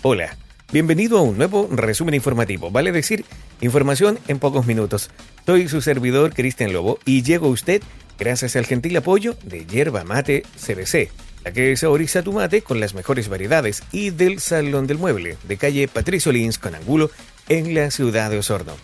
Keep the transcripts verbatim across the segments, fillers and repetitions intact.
Hola, bienvenido a un nuevo resumen informativo, vale decir, información en pocos minutos. Soy su servidor Cristian Lobo y llego a usted gracias al gentil apoyo de Yerba Mate C B C, la que saboriza tu mate con las mejores variedades, y del Salón del Mueble, de calle Patricio Lins con Angulo, en la ciudad de Osorno.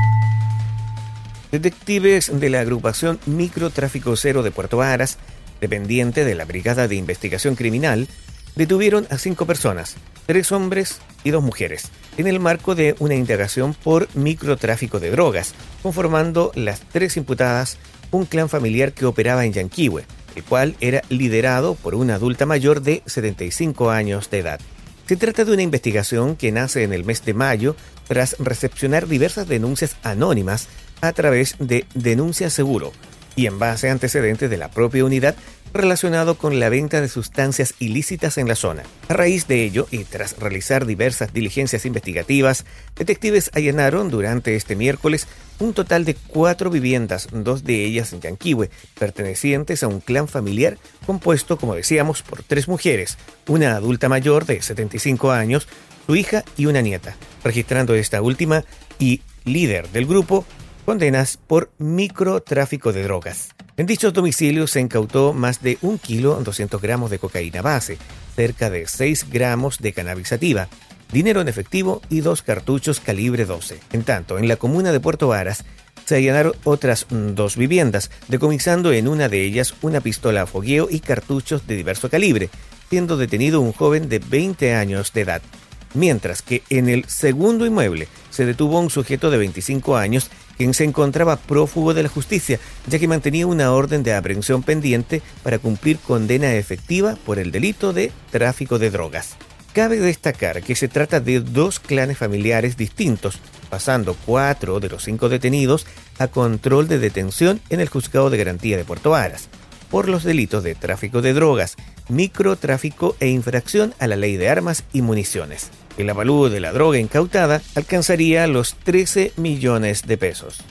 Detectives de la agrupación Microtráfico Cero de Puerto Varas, dependiente de la Brigada de Investigación Criminal, detuvieron a cinco personas, tres hombres y dos mujeres, en el marco de una indagación por microtráfico de drogas, conformando las tres imputadas un clan familiar que operaba en Yanquihue, el cual era liderado por una adulta mayor de setenta y cinco años de edad. Se trata de una investigación que nace en el mes de mayo tras recepcionar diversas denuncias anónimas a través de Denuncia Seguro y en base a antecedentes de la propia unidad relacionado con la venta de sustancias ilícitas en la zona. A raíz de ello, y tras realizar diversas diligencias investigativas, detectives allanaron durante este miércoles un total de cuatro viviendas, dos de ellas en Yanquihue, pertenecientes a un clan familiar compuesto, como decíamos, por tres mujeres, una adulta mayor de setenta y cinco años, su hija y una nieta, registrando esta última y líder del grupo condenas por microtráfico de drogas. En dichos domicilios se incautó más de un kilo doscientos gramos de cocaína base, cerca de seis gramos de cannabis sativa, dinero en efectivo y dos cartuchos calibre doce. En tanto, en la comuna de Puerto Varas se allanaron otras dos viviendas, decomisando en una de ellas una pistola a fogueo y cartuchos de diverso calibre, siendo detenido un joven de veinte años de edad. Mientras que en el segundo inmueble se detuvo a un sujeto de veinticinco años quien se encontraba prófugo de la justicia, ya que mantenía una orden de aprehensión pendiente para cumplir condena efectiva por el delito de tráfico de drogas. Cabe destacar que se trata de dos clanes familiares distintos, pasando cuatro de los cinco detenidos a control de detención en el Juzgado de Garantía de Puerto Varas, por los delitos de tráfico de drogas, microtráfico e infracción a la ley de armas y municiones. El avalúo de la droga incautada alcanzaría los trece millones de pesos.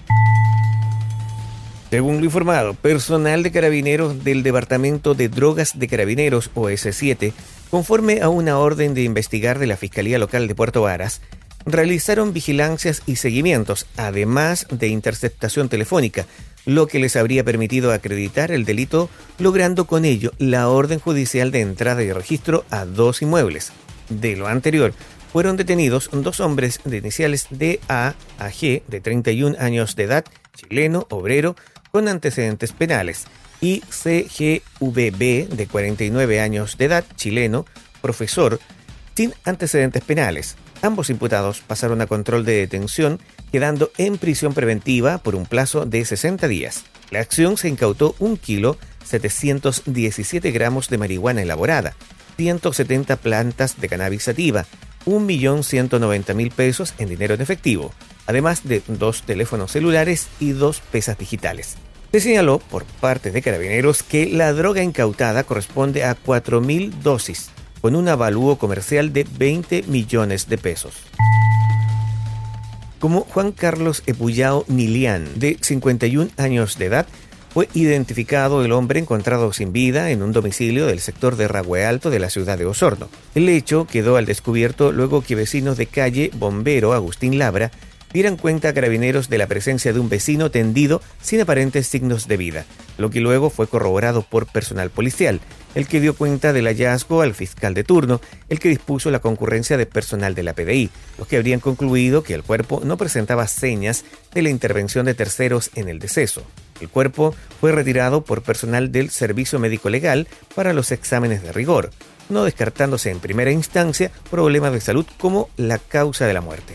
Según lo informado, personal de carabineros del Departamento de Drogas de Carabineros, O S siete, conforme a una orden de investigar de la Fiscalía Local de Puerto Varas, realizaron vigilancias y seguimientos, además de interceptación telefónica, lo que les habría permitido acreditar el delito, logrando con ello la orden judicial de entrada y registro a dos inmuebles. De lo anterior, fueron detenidos dos hombres de iniciales D A a G, de treinta y un años de edad, chileno, obrero, con antecedentes penales, y C G V B, de cuarenta y nueve años de edad, chileno, profesor, sin antecedentes penales. Ambos imputados pasaron a control de detención, quedando en prisión preventiva por un plazo de sesenta días. La acción se incautó un kilo setecientos diecisiete gramos de marihuana elaborada, ciento setenta plantas de cannabis sativa, un millón ciento noventa mil pesos en dinero en efectivo, además de dos teléfonos celulares y dos pesas digitales. Se señaló por parte de Carabineros que la droga incautada corresponde a cuatro mil dosis, con un avalúo comercial de veinte millones de pesos. Como Juan Carlos Epullao Nilián, de cincuenta y un años de edad, fue identificado el hombre encontrado sin vida en un domicilio del sector de Ragüe Alto de la ciudad de Osorno. El hecho quedó al descubierto luego que vecinos de calle Bombero Agustín Labra dieran cuenta a Carabineros de la presencia de un vecino tendido sin aparentes signos de vida, lo que luego fue corroborado por personal policial, el que dio cuenta del hallazgo al fiscal de turno, el que dispuso la concurrencia de personal de la P D I, los que habrían concluido que el cuerpo no presentaba señas de la intervención de terceros en el deceso. El cuerpo fue retirado por personal del Servicio Médico Legal para los exámenes de rigor, no descartándose en primera instancia problemas de salud como la causa de la muerte.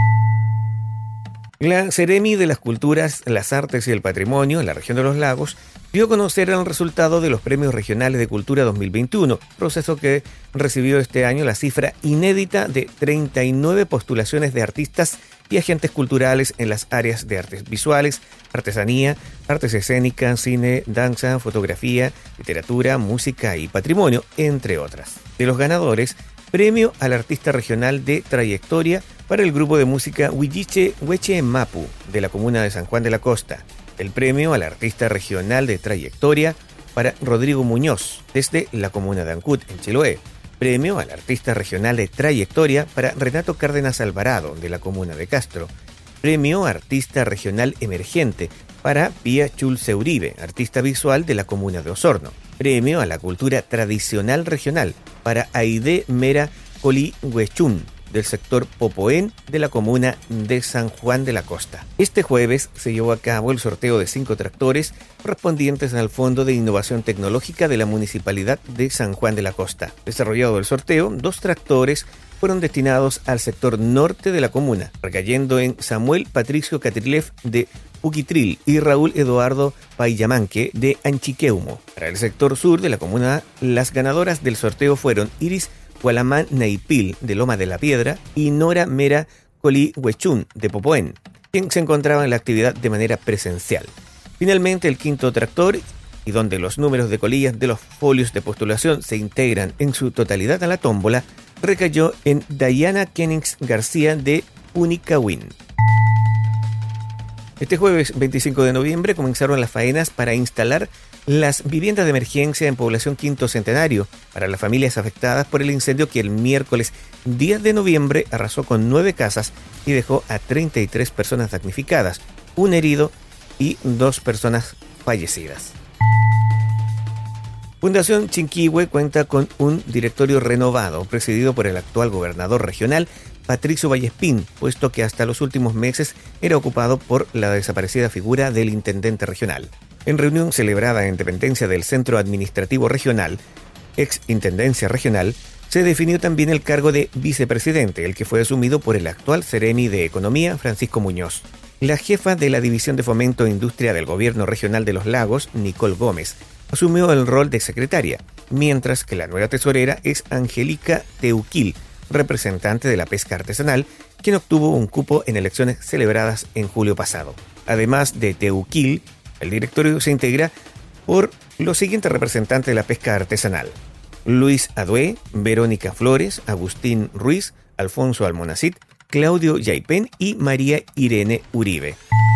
La Seremi de las Culturas, las Artes y el Patrimonio en la región de los Lagos dio a conocer el resultado de los Premios Regionales de Cultura dos mil veintiuno, proceso que recibió este año la cifra inédita de treinta y nueve postulaciones de artistas y agentes culturales en las áreas de artes visuales, artesanía, artes escénicas, cine, danza, fotografía, literatura, música y patrimonio, entre otras. De los ganadores, premio al artista regional de trayectoria para el grupo de música Huilliche Hueche Mapu de la comuna de San Juan de la Costa. El premio al artista regional de trayectoria para Rodrigo Muñoz desde la comuna de Ancud, en Chiloé. Premio al artista regional de trayectoria para Renato Cárdenas Alvarado, de la comuna de Castro. Premio Artista Regional Emergente para Pía Chulce Uribe, artista visual de la comuna de Osorno. Premio a la Cultura Tradicional Regional para Aide Mera Colihuechún, del sector Popoén de la comuna de San Juan de la Costa. Este jueves se llevó a cabo el sorteo de cinco tractores correspondientes al Fondo de Innovación Tecnológica de la Municipalidad de San Juan de la Costa. Desarrollado el sorteo, dos tractores fueron destinados al sector norte de la comuna, recayendo en Samuel Patricio Catrilef de Uquitril y Raúl Eduardo Payamanque de Anchiqueumo. Para el sector sur de la comuna, las ganadoras del sorteo fueron Iris Gualamán Naipil de Loma de la Piedra y Nora Mera Colihuechún de Popoén, quien se encontraba en la actividad de manera presencial. Finalmente, el quinto tractor, y donde los números de colillas de los folios de postulación se integran en su totalidad a la tómbola, recayó en Dayana Kennings García de Unicahuín. Este jueves veinticinco de noviembre comenzaron las faenas para instalar las viviendas de emergencia en población Quinto Centenario para las familias afectadas por el incendio que el miércoles diez de noviembre arrasó con nueve casas y dejó a treinta y tres personas damnificadas, un herido y dos personas fallecidas. Fundación Chinquihue cuenta con un directorio renovado, presidido por el actual gobernador regional, Patricio Vallespín, puesto que hasta los últimos meses era ocupado por la desaparecida figura del intendente regional. En reunión celebrada en dependencia del Centro Administrativo Regional, ex Intendencia Regional, se definió también el cargo de vicepresidente, el que fue asumido por el actual Ceremi de Economía, Francisco Muñoz. La jefa de la División de Fomento e Industria del Gobierno Regional de los Lagos, Nicole Gómez, asumió el rol de secretaria, mientras que la nueva tesorera es Angélica Teuquil, representante de la pesca artesanal, quien obtuvo un cupo en elecciones celebradas en julio pasado. Además de Teuquil, el directorio se integra por los siguientes representantes de la pesca artesanal: Luis Adué, Verónica Flores, Agustín Ruiz, Alfonso Almonacid, Claudio Yaipén y María Irene Uribe.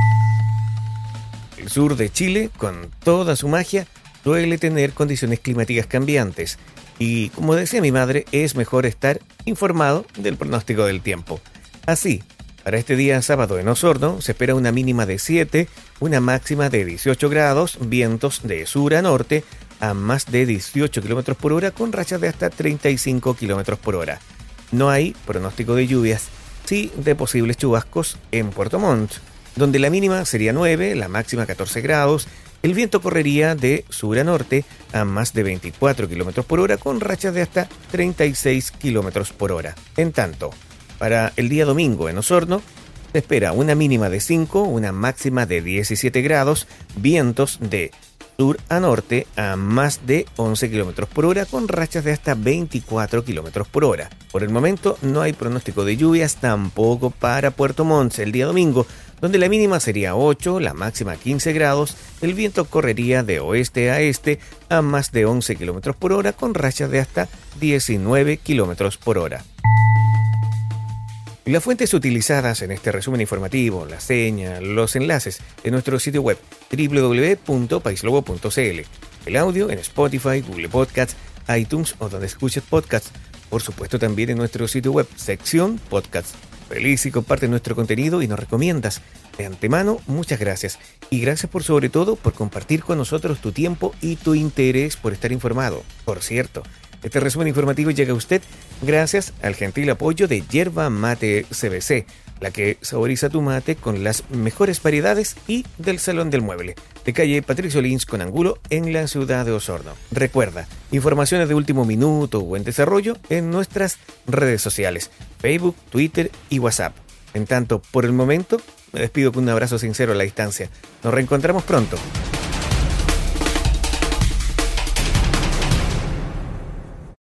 El sur de Chile, con toda su magia, suele tener condiciones climáticas cambiantes y, como decía mi madre, es mejor estar informado del pronóstico del tiempo. Así, para este día sábado en Osorno se espera una mínima de siete, una máxima de dieciocho grados, vientos de sur a norte a más de dieciocho kilómetros por hora con rachas de hasta treinta y cinco kilómetros por hora. No hay pronóstico de lluvias, sí de posibles chubascos en Puerto Montt, donde la mínima sería nueve, la máxima catorce grados. El viento correría de sur a norte a más de veinticuatro kilómetros por hora con rachas de hasta treinta y seis kilómetros por hora. En tanto, para el día domingo en Osorno se espera una mínima de cinco, una máxima de diecisiete grados, vientos de sur a norte a más de once kilómetros por hora con rachas de hasta veinticuatro kilómetros por hora. Por el momento no hay pronóstico de lluvias tampoco para Puerto Montt el día domingo, donde la mínima sería ocho, la máxima quince grados, el viento correría de oeste a este a más de once kilómetros por hora con rachas de hasta diecinueve kilómetros por hora. Las fuentes utilizadas en este resumen informativo, la seña, los enlaces de nuestro sitio web doble u doble u doble u punto paislobo punto c l, el audio en Spotify, Google Podcasts, iTunes o donde escuches podcasts, por supuesto también en nuestro sitio web, sección podcasts. Feliz y comparte nuestro contenido y nos recomiendas. De antemano, muchas gracias. Y gracias por sobre todo por compartir con nosotros tu tiempo y tu interés por estar informado. Por cierto, este resumen informativo llega a usted gracias al gentil apoyo de Yerba Mate C B C, la que saboriza tu mate con las mejores variedades y del Salón del Mueble, de calle Patricio Lins con Angulo en la ciudad de Osorno. Recuerda, informaciones de último minuto o en desarrollo en nuestras redes sociales, Facebook, Twitter y WhatsApp. En tanto, por el momento, me despido con un abrazo sincero a la distancia. Nos reencontramos pronto.